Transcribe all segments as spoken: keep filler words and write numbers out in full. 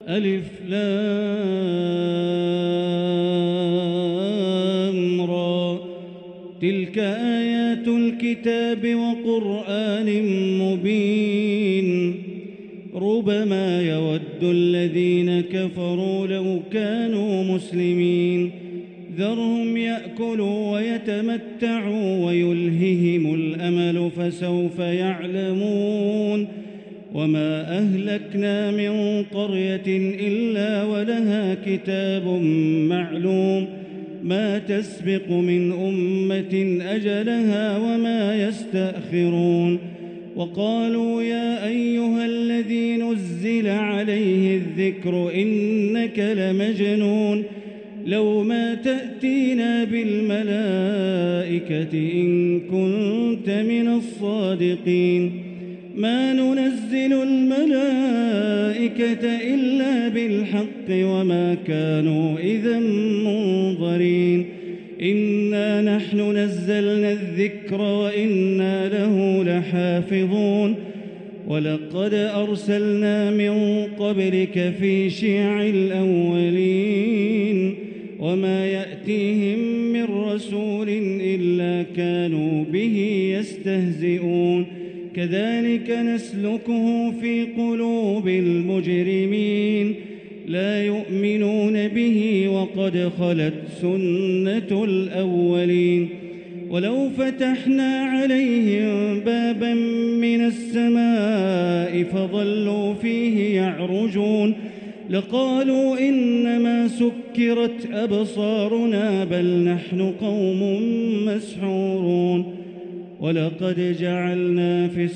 ألف لام را. تلك آيات الكتاب وقرآن مبين. ربما يود الذين كفروا لو كانوا مسلمين. ذرهم يأكلوا ويتمتعوا ويلههم الأمل فسوف يعلمون. وما أهلكنا من قرية إلا ولها كتاب معلوم ما تسبق من أمة أجلها وما يستأخرون. وقالوا يا أيها الذي نزل عليه الذكر إنك لمجنون لو ما تأتينا بالملائكة إن كنت من الصادقين. ما ننزل الملائكة إلا بالحق وما كانوا إذا منظرين. إنا نحن نزلنا الذكر وإنا له لحافظون. ولقد أرسلنا من قبلك في شيع الأولين وما يأتيهم من رسول إلا كانوا به يستهزئون. كذلك نسلكه في قلوب المجرمين لا يؤمنون به وقد خلت سنة الأولين. ولو فتحنا عليهم بابا من السماء فظلوا فيه يعرجون لقالوا إنما سكرت أبصارنا بل نحن قوم مسحورون. ولقد جعلنا في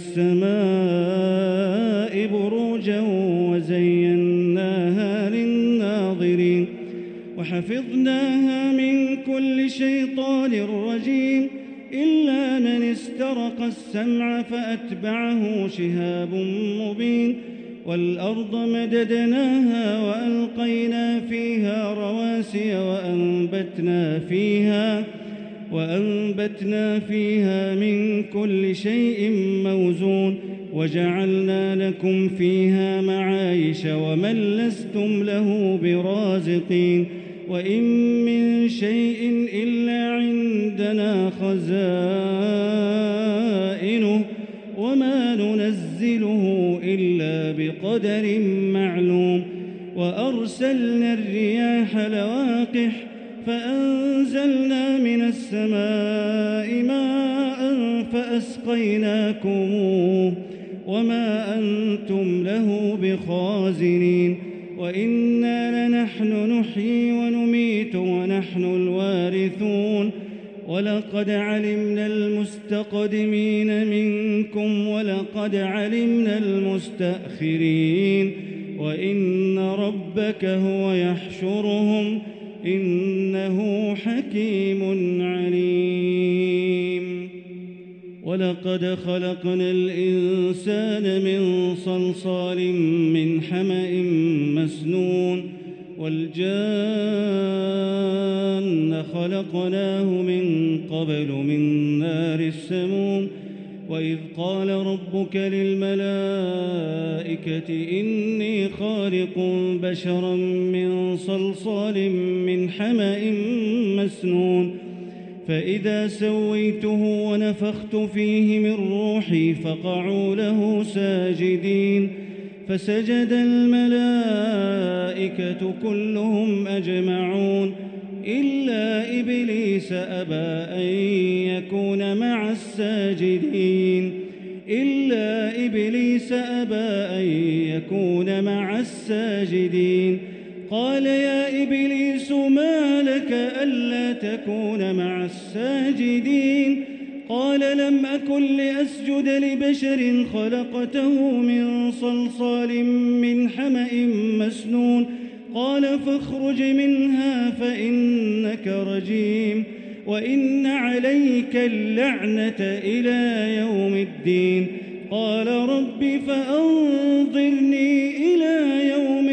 السماء بروجا وزيناها للناظرين وحفظناها من كل شيطان رجيم إلا من استرق السمع فأتبعه شهاب مبين. والأرض مددناها وألقينا فيها رواسي وأنبتنا فيها وأنبتنا فيها من كل شيء موزون وجعلنا لكم فيها معايش ومن لستم له برازقين. وإن من شيء إلا عندنا خزائنه وما ننزله إلا بقدر معلوم. وأرسلنا الرياح لواقح فأنزلنا من السماء ماء فأسقيناكموه وما أنتم له بخازنين. وإنا لنحن نحيي ونميت ونحن الوارثون. ولقد علمنا المستقدمين منكم ولقد علمنا المستأخرين. وإن ربك هو يحشرهم إنه حكيم عليم. ولقد خلقنا الإنسان من صلصال من حمأ مسنون والجان خلقناه من قبل من نار السموم. وإذ قال ربك للملائكة إني خالق بشرا من صلصال من حمأ مسنون فإذا سويته ونفخت فيه من روحي فقعوا له ساجدين. فسجد الملائكة كلهم أجمعون إلا إبليس أبى أن يكون مع الساجدين إلا إبليس أبى أن يكون مع الساجدين. قال يا إبليس ما لك ألا تكون مع الساجدين؟ قال لم أكن لأسجد لبشر خلقته من صلصال من حمأ مسنون. قال فاخرج منها فإنك رجيم وإن عليك اللعنة إلى يوم الدين. قال رب فأنظرني إلى يوم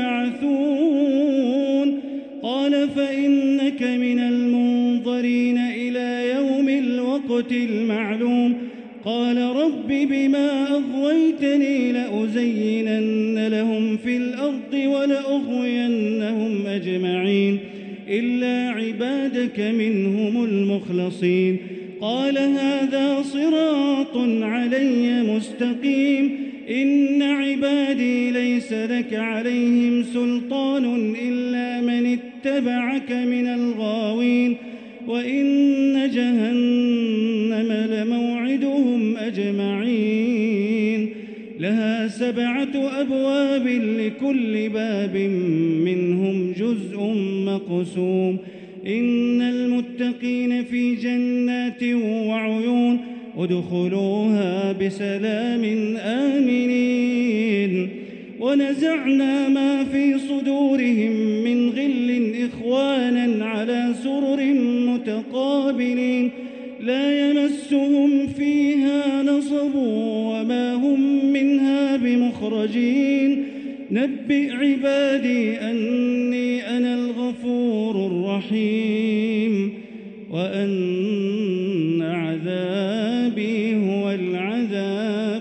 يبعثون. قال فإنك من المنظرين إلى يوم الوقت المعلوم. قال رب بما أغويتني لأزينن لهم في الأرض ولا لأغوينهم أجمعين إلا عبادك منهم المخلصين. قال هذا صراط علي مستقيم. إن عبادي ليس لك عليهم سلطان إلا من اتبعك من الغاوين. وإن جهنم لموعدهم أجمعين لها سبعة أبواب لكل باب منهم جزء مقسوم. إن المتقين في جنات وعيون ادخلوها بسلام آمنين. ونزعنا ما في صدورهم من غل إخوانا على سرر متقابلين لا يمسهم فيها نصب وما هم منها بمخرجين. نبئ عبادي أني أنا الغفور الرحيم وأن عذابي هو العذاب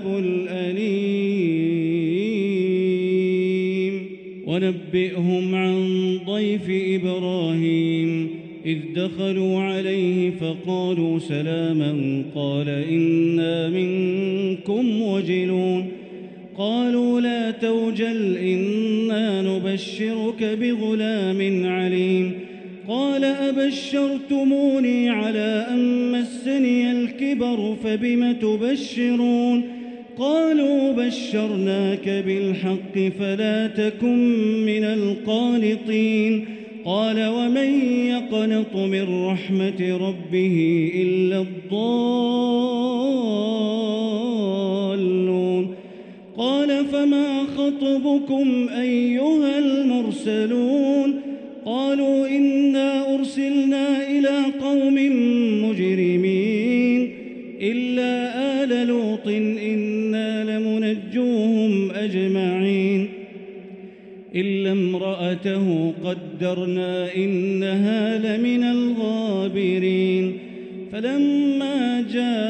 الأليم. ونبئهم عن ضيف إبراهيم إذ دخلوا عليه فقالوا سلاما قال إنا منكم وجلون. قالوا لا توجل إنا نبشرك بغلام عليم. قال أبشرتموني على أن مسني الكبر فبم تبشرون. قالوا بشرناك بالحق فلا تكن من القانطين. قال ومن يقنط من رحمة ربه إلا الضالون. قال فما خطبكم أيها المرسلون. قالوا إنا أرسلنا إلى قوم مجرمين إلا آل لوط إنا لمنجوهم أجمعين إلا امرأته قدرنا إنها لمن الغابرين. فلما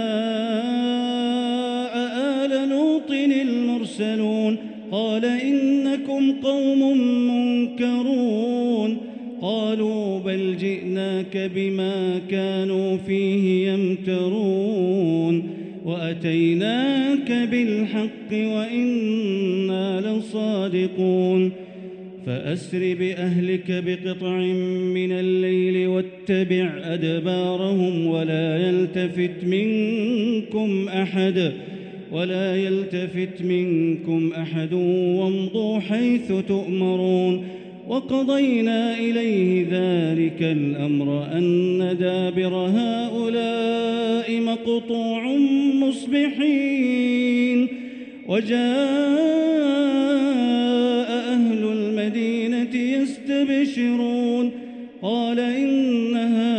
جاء آل لوط المرسلون قال إنكم قوم منكرون. قالوا بل جئناك بما كانوا فيه يمترون وأتيناك بالحق وإنا لصادقون. فأسر بأهلك بقطع من الليل واتبع أدبارهم ولا يلتفت منكم أحد ولا يلتفت منكم أحد وامضوا حيث تؤمرون. وقضينا إليه ذلك الأمر أن دابر هؤلاء مقطوع مصبحين. وجاء أهل المدينة يستبشرون قال إن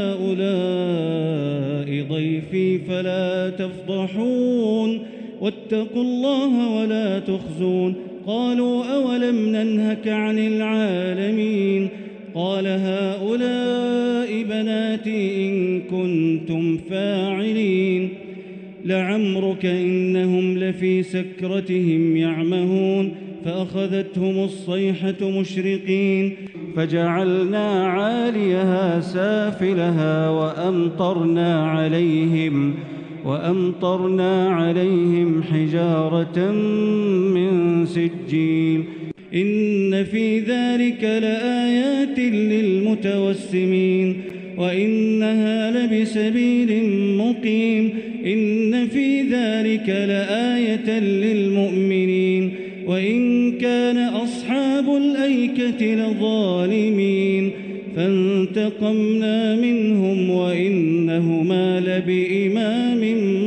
هؤلاء ضيفي فلا تفضحون واتقوا الله ولا تخزون. قالوا أولم ننهك عن العالمين. قال هؤلاء بناتي إن كنتم فاعلين. لعمرك إنهم لفي سكرتهم يعمهون فأخذتهم الصيحة مشرقين فجعلنا عاليها سافلها وأمطرنا عليهم وأمطرنا عليهم حجارة من سجيل. إن في ذلك لآيات للمتوسمين وإنها لبسبيل مقيم. إن في ذلك لآية للمؤمنين وإن كان أصحاب الأيكة لظالمين. فانتقمنا منهم وإنهما لبإمام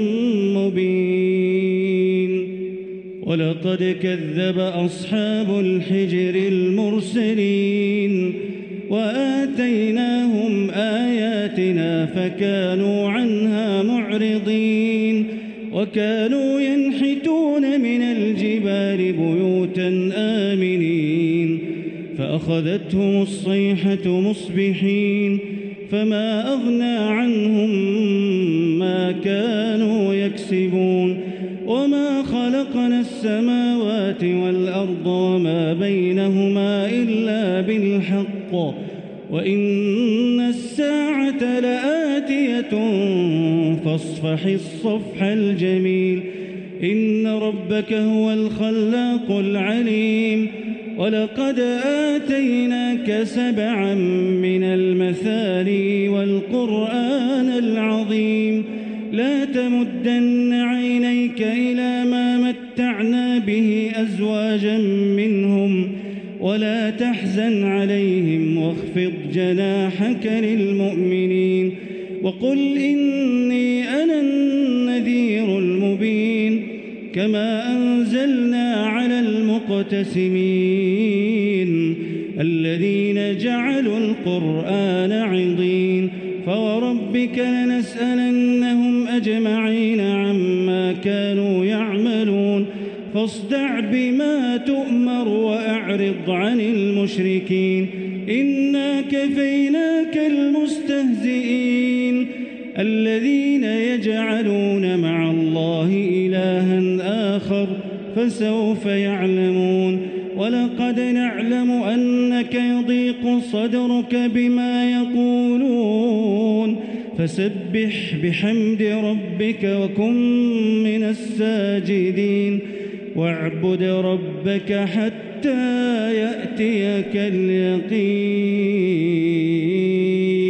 مبين. ولقد كذب أصحاب الحجر المرسلين وآتيناهم آياتنا فكانوا عنها معرضين. وكانوا ينحتون من الجبال بيوتا آمنين فأخذتهم الصيحة مصبحين فما أغنى عنهم ما كانوا يكسبون. وما خلقنا السماوات والأرض وما بينهما إلا بالحق وإن الساعة لآتية فاصفح الصفح الجميل إن ربك هو الخلاق العليم ولقد آتيناك سبعا من المثاني والقرآن العظيم لا تمدن عينيك إلى ما متعنا به أزواجا منهم ولا تحزن عليهم واخفض جناحك للمؤمنين وقل إني أنا النذير المبين كما أنزلنا على المقتسمين الذين جعلوا القرآن عضين فوربك لنسألنهم أجمعين عما كانوا يعملون فاصدع بما تؤمر وأعرض عن المشركين إنا كفيناك المستهزئين الذين يجعلون مع الله إلها آخر فسوف يعلمون ولقد نعلم أنك يضيق صدرك بما يقولون فسبح بحمد ربك وكن من الساجدين واعبد ربك حتى يأتيك اليقين.